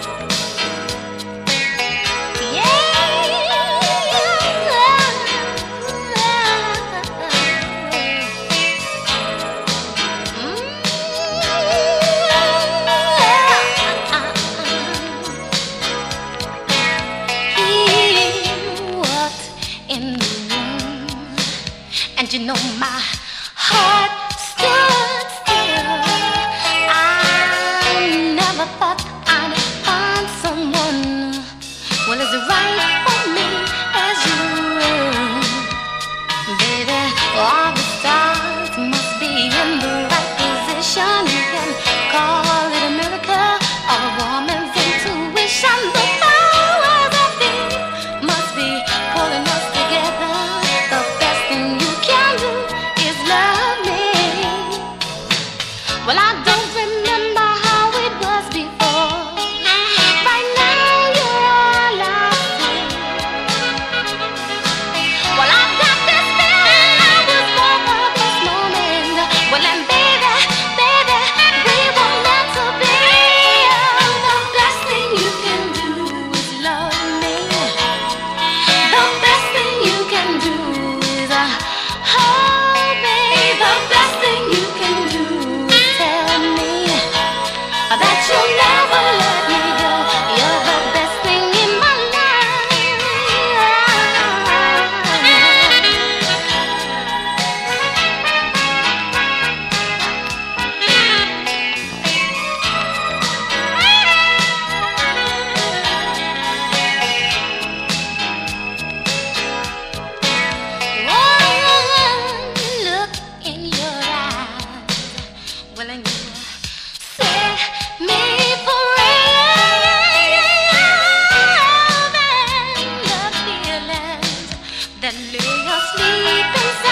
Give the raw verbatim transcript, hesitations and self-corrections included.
And you know my heart stood still. I never thought I'd find someone well as right for me as you. Baby, all the stars must be in the right position. You can call it a miracle or a woman's intuition. The powers that be must be pulling us together. The best thing you can do is love me. Well, I don't remember how it was before. Right now you're all I see. Well, I've got this feeling I was born for this moment. Well, and baby, baby, we were meant to be. The best thing you can do is love me. The best thing you can do is uh, oh, babe, the best thing you can do is tell me that you'll never let me go. You're the best thing in my One look in your eyes, well, and you set me free. Love and the feelings that lay asleep inside.